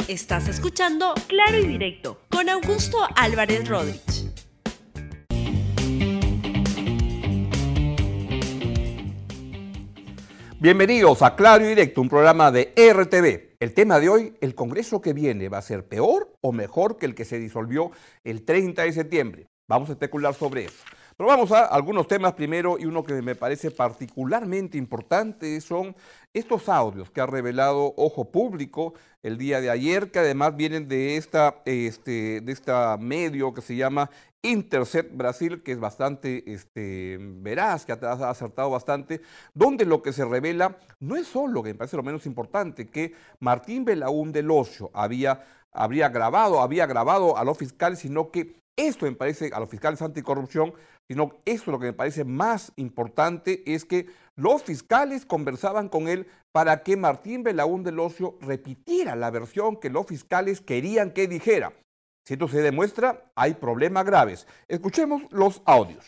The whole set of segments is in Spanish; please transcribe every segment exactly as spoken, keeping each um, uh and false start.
Estás escuchando Claro y Directo con Augusto Álvarez Rodríguez. Bienvenidos a Claro y Directo, un programa de R T V. El tema de hoy, ¿el Congreso que viene va a ser peor o mejor que el que se disolvió el treinta de septiembre? Vamos a especular sobre eso. Pero vamos a algunos temas primero, y uno que me parece particularmente importante son estos audios que ha revelado Ojo Público el día de ayer, que además vienen de esta, este, de esta medio que se llama Intercept Brasil, que es bastante este, veraz, que ha acertado bastante, donde lo que se revela no es solo, que me parece lo menos importante, que Martín Belaúnde Locio había, habría grabado, había grabado a los fiscales, sino que esto me parece, a los fiscales anticorrupción, sino esto lo que me parece más importante es que los fiscales conversaban con él para que Martín Belaúnde Locio repitiera la versión que los fiscales querían que dijera. Si esto se demuestra, hay problemas graves. Escuchemos los audios.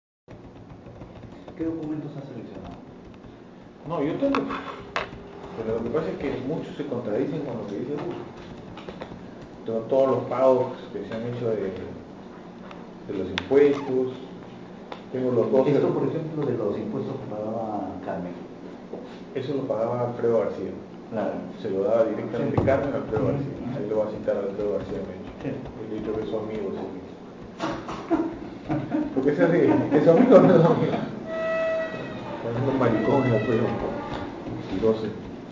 ¿Qué documentos has seleccionado? No, yo tengo... Pero lo que pasa es que muchos se contradicen con lo que dice Gus. Tengo todos los pagos que se han hecho de, de los impuestos. Tengo los dos... Esto, por ejemplo, de los impuestos que pagaba Carmen. Eso lo pagaba Alfredo García. Claro. Se lo daba directamente Sí. Carmen a Alfredo García. Sí. Ahí lo va a citar a Alfredo García Mencho. Sí. He dicho que son amigos. ¿Sí? Porque ese es, es amigo o no es amigo. Son unos maricones, Alfredo. Mentirosos.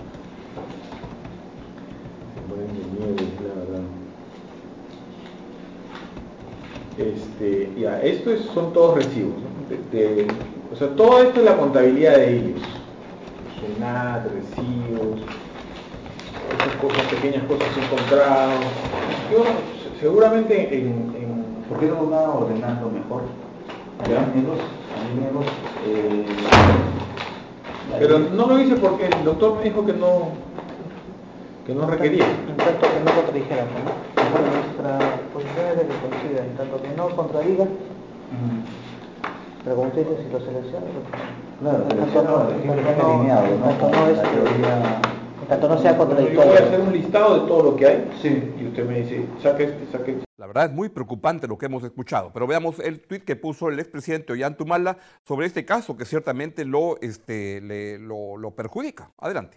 Se ponen de nieve, la verdad. Este, ya, esto es, son todos recibos, ¿no? de, de, o sea, todo esto es la contabilidad de ellos. Senat, recibos, estas cosas, pequeñas cosas encontradas. Yo, seguramente en, en... ¿Por qué no va ordenando mejor? ¿Ya? Alineos, alineos, eh, Pero no lo hice porque el doctor me dijo que no, que no requería. En tanto que no contradijera, ¿no? Bueno, nuestra posición es de que coincida, en tanto que no contradiga, pregunté si lo selecciona. claro, En pero tanto no, no, es en que tanto viene no, alineado, en ¿no? tanto no Con es la que- teoría. en tanto no sea Yo voy a contradictorio. hacer un listado de todo lo que hay. Sí. Y usted me dice, saque este, saque este. La verdad es muy preocupante lo que hemos escuchado, pero veamos el tuit que puso el expresidente Ollanta sobre este caso que ciertamente lo, este, le, lo, lo perjudica. Adelante.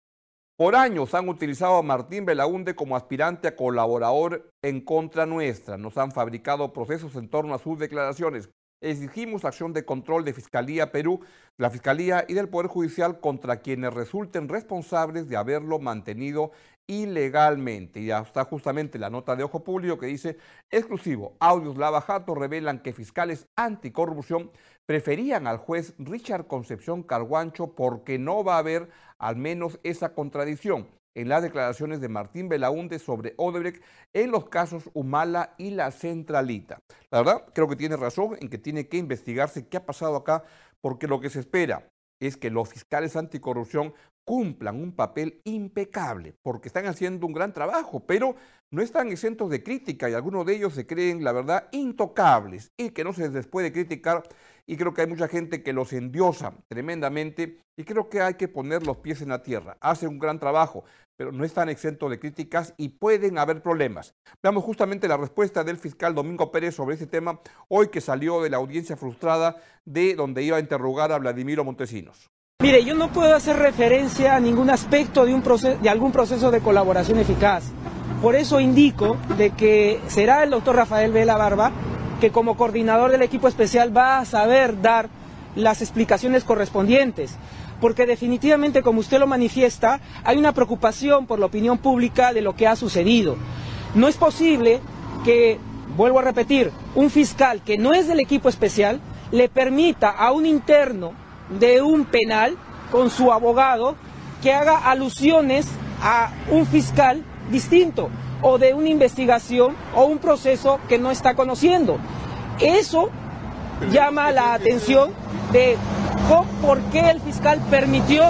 Por años han utilizado a Martín Belaúnde como aspirante a colaborador en contra nuestra. Nos han fabricado procesos en torno a sus declaraciones. Exigimos acción de control de Fiscalía Perú, la Fiscalía y del Poder Judicial contra quienes resulten responsables de haberlo mantenido ilegalmente. Y ya está justamente la nota de Ojo Público que dice, exclusivo, audios Lava Jato revelan que fiscales anticorrupción preferían al juez Richard Concepción Carguancho porque no va a haber al menos esa contradicción en las declaraciones de Martín Belaúnde sobre Odebrecht en los casos Humala y la Centralita. La verdad, creo que tiene razón en que tiene que investigarse qué ha pasado acá, porque lo que se espera es que los fiscales anticorrupción cumplan un papel impecable, porque están haciendo un gran trabajo, pero no están exentos de crítica y algunos de ellos se creen, la verdad, intocables y que no se les puede criticar, y creo que hay mucha gente que los endiosa tremendamente y creo que hay que poner los pies en la tierra. Hacen un gran trabajo, pero no están exentos de críticas y pueden haber problemas. Veamos justamente la respuesta del fiscal Domingo Pérez sobre este tema, hoy que salió de la audiencia frustrada de donde iba a interrogar a Vladimiro Montesinos. Mire, yo no puedo hacer referencia a ningún aspecto de, un proceso, de algún proceso de colaboración eficaz. Por eso indico de que será el doctor Rafael Vela Barba, que como coordinador del equipo especial va a saber dar las explicaciones correspondientes. Porque definitivamente, como usted lo manifiesta, hay una preocupación por la opinión pública de lo que ha sucedido. No es posible que, vuelvo a repetir, un fiscal que no es del equipo especial le permita a un interno de un penal con su abogado que haga alusiones a un fiscal distinto o de una investigación o un proceso que no está conociendo. Eso llama la atención de por qué el fiscal permitió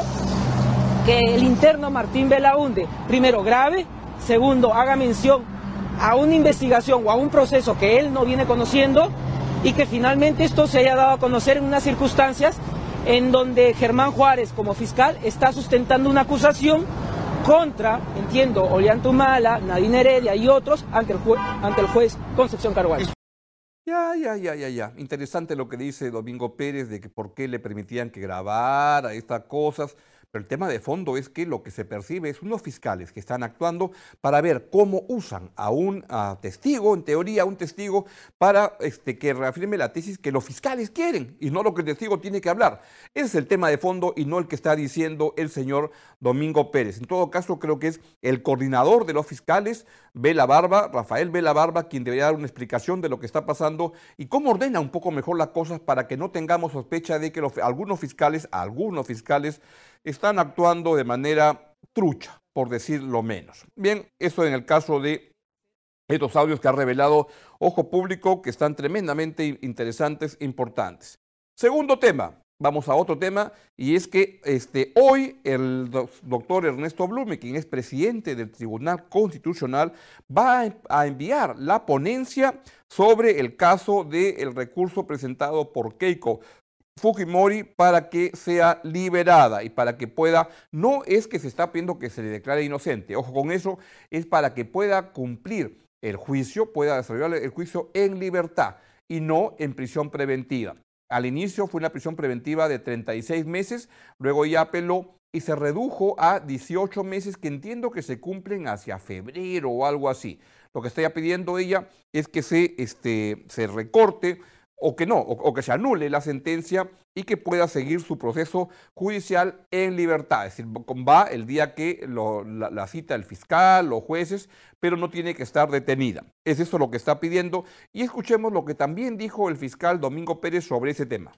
que el interno Martín Belaúnde, primero, grave, segundo, haga mención a una investigación o a un proceso que él no viene conociendo y que finalmente esto se haya dado a conocer en unas circunstancias en donde Germán Juárez, como fiscal, está sustentando una acusación contra, entiendo, Ollantaytamala, Nadine Heredia y otros ante el, jue ante el juez Concepción Carvalho. Ya, ya, ya, ya, ya. Interesante lo que dice Domingo Pérez de que por qué le permitían que grabara estas cosas. Pero el tema de fondo es que lo que se percibe es unos fiscales que están actuando para ver cómo usan a un a testigo, en teoría, a un testigo, para este, que reafirme la tesis que los fiscales quieren y no lo que el testigo tiene que hablar. Ese es el tema de fondo y no el que está diciendo el señor Domingo Pérez. En todo caso, creo que es el coordinador de los fiscales, Vela Barba, Rafael Vela Barba, quien debería dar una explicación de lo que está pasando y cómo ordena un poco mejor las cosas para que no tengamos sospecha de que los, algunos fiscales, algunos fiscales, están actuando de manera trucha, por decir lo menos. Bien, eso en el caso de estos audios que ha revelado Ojo Público, que están tremendamente interesantes e importantes. Segundo tema, vamos a otro tema, y es que este, hoy el doctor Ernesto Blume, quien es presidente del Tribunal Constitucional, va a enviar la ponencia sobre el caso del recurso presentado por Keiko Fujimori para que sea liberada y para que pueda, no es que se está pidiendo que se le declare inocente, ojo con eso, es para que pueda cumplir el juicio, pueda desarrollar el juicio en libertad y no en prisión preventiva. Al inicio fue una prisión preventiva de treinta y seis meses, luego ya apeló y se redujo a dieciocho meses que entiendo que se cumplen hacia febrero o algo así. Lo que está ya pidiendo ella es que se, este, se recorte o que no, o, o que se anule la sentencia y que pueda seguir su proceso judicial en libertad. Es decir, va el día que lo, la, la cita el fiscal, los jueces, pero no tiene que estar detenida. Es eso lo que está pidiendo y escuchemos lo que también dijo el fiscal Domingo Pérez sobre ese tema.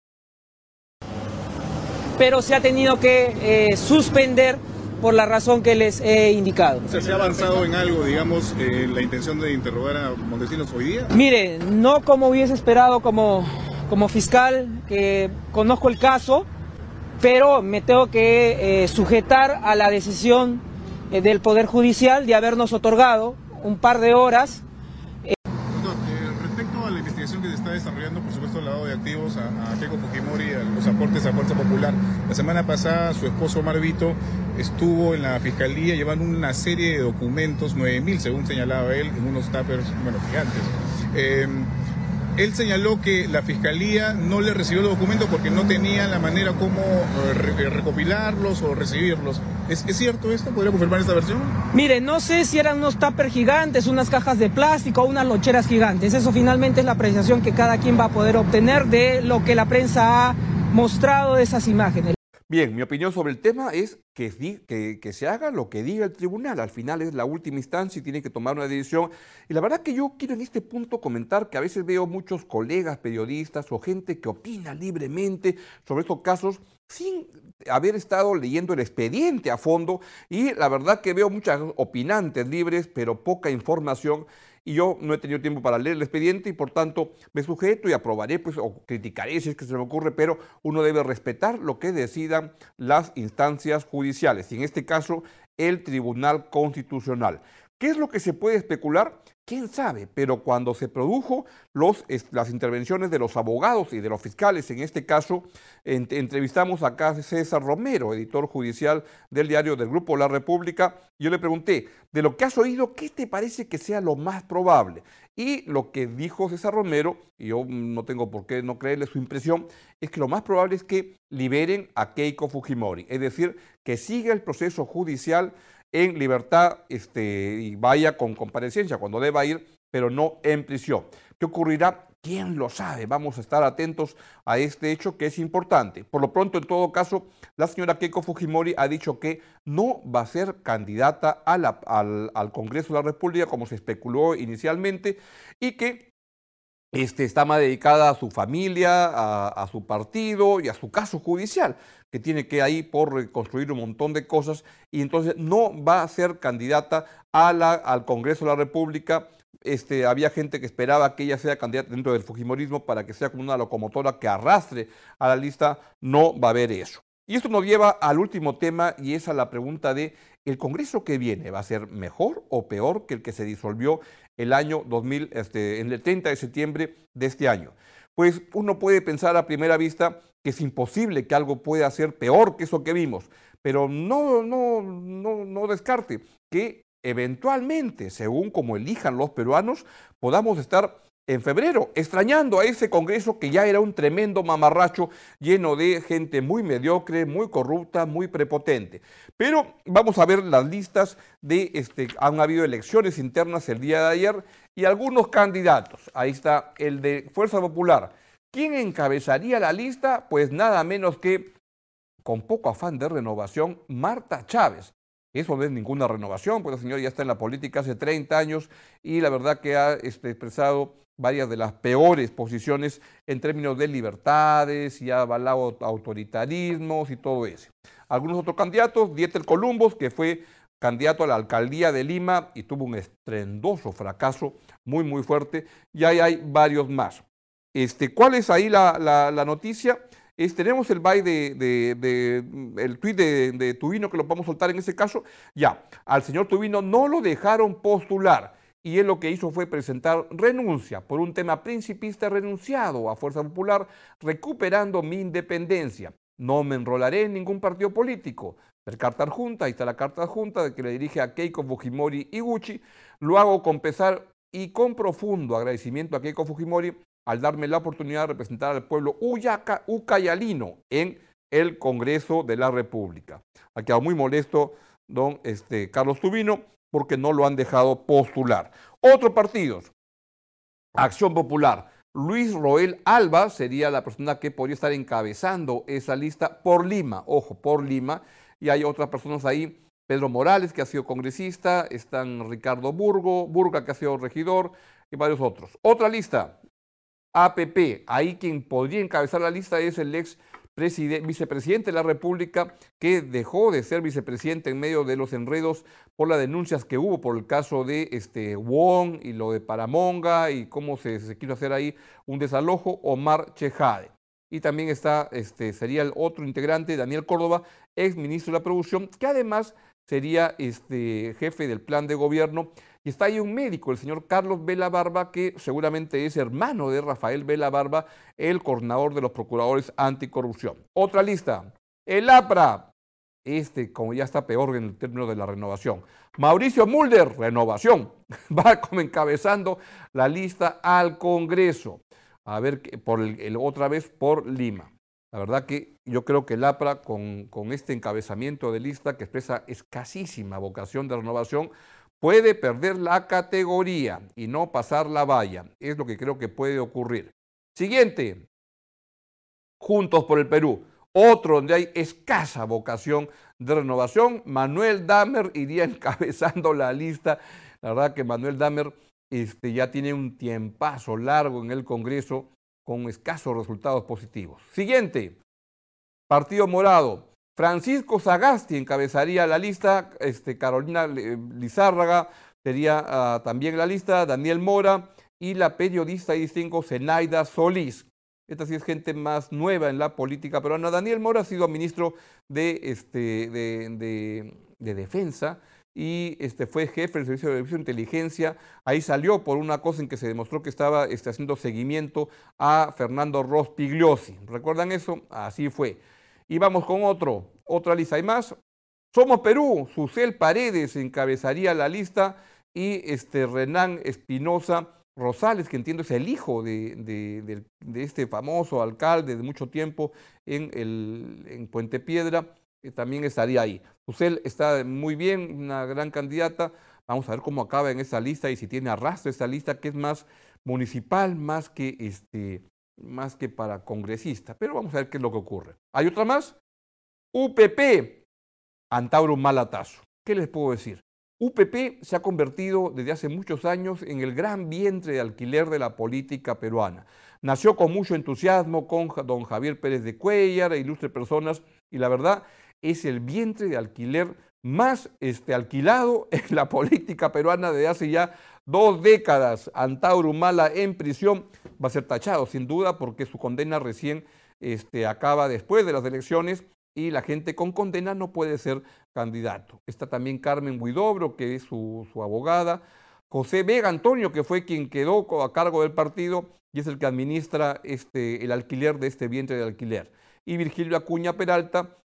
Pero se ha tenido que eh, suspender por la razón que les he indicado. O sea, ¿se ha avanzado en algo, digamos, eh, la intención de interrogar a Montesinos hoy día? Mire, no como hubiese esperado como, como fiscal, que conozco el caso, pero me tengo que eh, sujetar a la decisión eh, del Poder Judicial de habernos otorgado un par de horas. Doctor, eh, respecto a la investigación que se está desarrollando, por supuesto, el lavado de activos a, a Keiko Fujimori, a los aportes a Fuerza Popular, la semana pasada su esposo Omar Vito estuvo en la Fiscalía llevando una serie de documentos, nueve mil según señalaba él, en unos tuppers, bueno, gigantes. Eh, él señaló que la Fiscalía no le recibió los documentos porque no tenía la manera como re recopilarlos o recibirlos. ¿Es, ¿Es cierto esto? ¿Podría confirmar esta versión? Mire, no sé si eran unos tuppers gigantes, unas cajas de plástico o unas loncheras gigantes. Eso finalmente es la apreciación que cada quien va a poder obtener de lo que la prensa ha mostrado de esas imágenes. Bien, mi opinión sobre el tema es que, que, que se haga lo que diga el tribunal. Al final es la última instancia y tiene que tomar una decisión. Y la verdad que yo quiero en este punto comentar que a veces veo muchos colegas periodistas o gente que opina libremente sobre estos casos sin haber estado leyendo el expediente a fondo. Y la verdad que veo muchas opinantes libres, pero poca información. Y yo no he tenido tiempo para leer el expediente y por tanto me sujeto y aprobaré pues, o criticaré si es que se me ocurre, pero uno debe respetar lo que decidan las instancias judiciales y en este caso el Tribunal Constitucional. ¿Qué es lo que se puede especular? ¿Quién sabe? Pero cuando se produjo los, las intervenciones de los abogados y de los fiscales, en este caso, ent entrevistamos acá a César Romero, editor judicial del diario del Grupo La República. Yo le pregunté, de lo que has oído, ¿qué te parece que sea lo más probable? Y lo que dijo César Romero, y yo no tengo por qué no creerle su impresión, es que lo más probable es que liberen a Keiko Fujimori, es decir, que siga el proceso judicial en libertad este, y vaya con comparecencia cuando deba ir, pero no en prisión. ¿Qué ocurrirá? ¿Quién lo sabe? Vamos a estar atentos a este hecho que es importante. Por lo pronto, en todo caso, la señora Keiko Fujimori ha dicho que no va a ser candidata a la, al, al Congreso de la República, como se especuló inicialmente, y que Este, está más dedicada a su familia, a, a su partido y a su caso judicial, que tiene que ahí por reconstruir un montón de cosas y entonces no va a ser candidata a la, al Congreso de la República. Este, había gente que esperaba que ella sea candidata dentro del fujimorismo para que sea como una locomotora que arrastre a la lista. No va a haber eso. Y esto nos lleva al último tema y es a la pregunta de ¿el Congreso que viene va a ser mejor o peor que el que se disolvió el año dos mil, este, en el treinta de septiembre de este año? Pues uno puede pensar a primera vista que es imposible que algo pueda ser peor que eso que vimos, pero no, no, no, no descarte que eventualmente, según como elijan los peruanos, podamos estar en febrero, extrañando a ese Congreso que ya era un tremendo mamarracho lleno de gente muy mediocre, muy corrupta, muy prepotente. Pero vamos a ver las listas de, este, han habido elecciones internas el día de ayer y algunos candidatos. Ahí está el de Fuerza Popular. ¿Quién encabezaría la lista? Pues nada menos que, con poco afán de renovación, Marta Chávez. Eso no es ninguna renovación, pues la señora ya está en la política hace treinta años y la verdad que ha este, expresado varias de las peores posiciones en términos de libertades y ha avalado autoritarismos y todo eso. Algunos otros candidatos, Dieter Columbus, que fue candidato a la alcaldía de Lima y tuvo un estruendoso fracaso muy, muy fuerte, y ahí hay varios más. Este, ¿Cuál es ahí la, la, la noticia? Es, tenemos el by de, de, de el tuit de, de Tubino, que lo vamos a soltar en ese caso. Ya, al señor Tubino no lo dejaron postular y él lo que hizo fue presentar renuncia por un tema principista, renunciado a Fuerza Popular, recuperando mi independencia. No me enrolaré en ningún partido político. La carta adjunta, ahí está la carta adjunta que le dirige a Keiko Fujimori Iguchi. Lo hago con pesar y con profundo agradecimiento a Keiko Fujimori al darme la oportunidad de representar al pueblo uyaca, ucayalino en el Congreso de la República. Ha quedado muy molesto don este, Carlos Tubino porque no lo han dejado postular. Otros partidos, Acción Popular. Luis Roel Alba sería la persona que podría estar encabezando esa lista por Lima, ojo, por Lima, y hay otras personas ahí, Pedro Morales, que ha sido congresista, están Ricardo Burgo, Burga, que ha sido regidor, y varios otros. Otra lista, A P P, ahí quien podría encabezar la lista es el ex vicepresidente de la República, que dejó de ser vicepresidente en medio de los enredos por las denuncias que hubo por el caso de este, Wong y lo de Paramonga y cómo se, se quiso hacer ahí un desalojo, Omar Chejade. Y también está, este, sería el otro integrante, Daniel Córdoba, ex ministro de la Producción, que además sería este, jefe del plan de gobierno. Y está ahí un médico, el señor Carlos Vela Barba, que seguramente es hermano de Rafael Vela Barba, el coordinador de los procuradores anticorrupción. Otra lista, el APRA, este como ya está peor en el término de la renovación. Mauricio Mulder, renovación, va como encabezando la lista al Congreso. A ver, por el, el, otra vez por Lima. La verdad que yo creo que el APRA, con, con este encabezamiento de lista que expresa escasísima vocación de renovación, puede perder la categoría y no pasar la valla. Es lo que creo que puede ocurrir. Siguiente, Juntos por el Perú. Otro donde hay escasa vocación de renovación. Manuel Damer iría encabezando la lista. La verdad que Manuel Damer este, ya tiene un tiempazo largo en el Congreso con escasos resultados positivos. Siguiente, Partido Morado. Francisco Sagasti encabezaría la lista, este, Carolina Lizárraga sería uh, también la lista, Daniel Mora y la periodista y distingo Zenaida Solís. Esta sí es gente más nueva en la política peruana. Daniel Mora ha sido ministro de, este, de, de, de Defensa y este, fue jefe del Servicio de Inteligencia. Ahí salió por una cosa en que se demostró que estaba este, haciendo seguimiento a Fernando Rospigliosi. ¿Recuerdan eso? Así fue. Y vamos con otro, otra lista. Hay más. Somos Perú, Susel Paredes encabezaría la lista y este Renán Espinosa Rosales, que entiendo es el hijo de, de, de, de este famoso alcalde de mucho tiempo en, el, en Puente Piedra, que también estaría ahí. Susel está muy bien, una gran candidata. Vamos a ver cómo acaba en esa lista y si tiene arrastre esta lista, que es más municipal, más que este... más que para congresista, pero vamos a ver qué es lo que ocurre. ¿Hay otra más? U P P, Antauro Malatazo. ¿Qué les puedo decir? U P P se ha convertido desde hace muchos años en el gran vientre de alquiler de la política peruana. Nació con mucho entusiasmo con don Javier Pérez de Cuéllar e ilustres personas, y la verdad es el vientre de alquiler más este, alquilado en la política peruana desde hace ya dos décadas. Antauro Humala en prisión va a ser tachado sin duda porque su condena recién este, acaba después de las elecciones y la gente con condena no puede ser candidato. Está también Carmen Huidobro, que es su, su abogada, José Vega Antonio, que fue quien quedó a cargo del partido y es el que administra este, el alquiler de este vientre de alquiler, y Virgilio Acuña Peralta,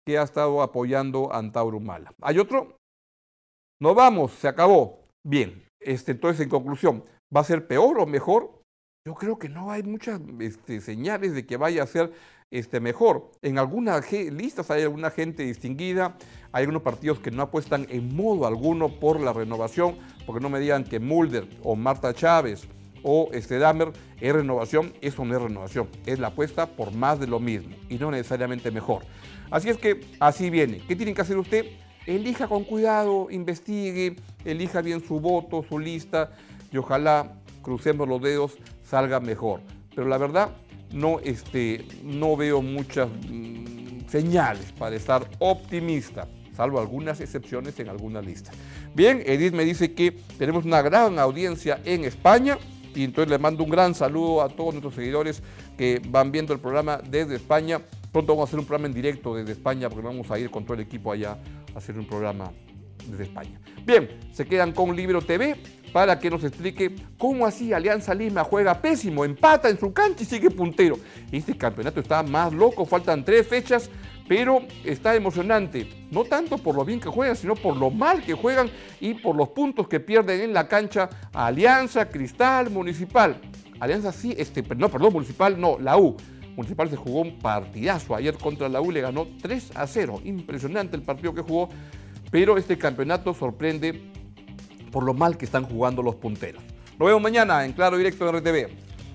que ha estado apoyando a Antauro Humala. ¿Hay otro? No vamos, se acabó. Bien, este, entonces en conclusión, ¿va a ser peor o mejor? Yo creo que no hay muchas este, señales de que vaya a ser este, mejor. En algunas listas hay alguna gente distinguida, hay algunos partidos que no apuestan en modo alguno por la renovación, porque no me digan que Mulder o Marta Chávez o este Dahmer es renovación. Eso no es renovación, es la apuesta por más de lo mismo y no necesariamente mejor. Así es que así viene. ¿Qué tienen que hacer usted? Elija con cuidado, investigue, elija bien su voto, su lista y ojalá, crucemos los dedos, salga mejor. Pero la verdad, no, este, no veo muchas mmm, señales para estar optimista, salvo algunas excepciones en algunas listas. Bien, Edith me dice que tenemos una gran audiencia en España y entonces le mando un gran saludo a todos nuestros seguidores que van viendo el programa desde España. Pronto vamos a hacer un programa en directo desde España porque vamos a ir con todo el equipo allá a hacer un programa desde España. Bien, se quedan con Libero T V para que nos explique cómo así Alianza Lima juega pésimo, empata en su cancha y sigue puntero. Este campeonato está más loco, faltan tres fechas, pero está emocionante. No tanto por lo bien que juegan, sino por lo mal que juegan y por los puntos que pierden en la cancha a Alianza, Cristal, Municipal. Alianza sí, este, no, perdón, Municipal no, la U. Municipal se jugó un partidazo ayer contra la U, le ganó tres a cero. Impresionante el partido que jugó, pero este campeonato sorprende por lo mal que están jugando los punteros. Nos vemos mañana en Claro Directo de R T V.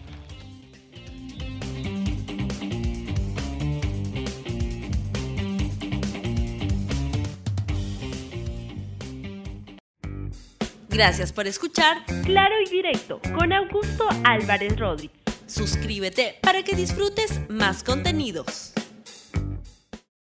Gracias por escuchar Claro y Directo con Augusto Álvarez Rodríguez. Suscríbete para que disfrutes más contenidos.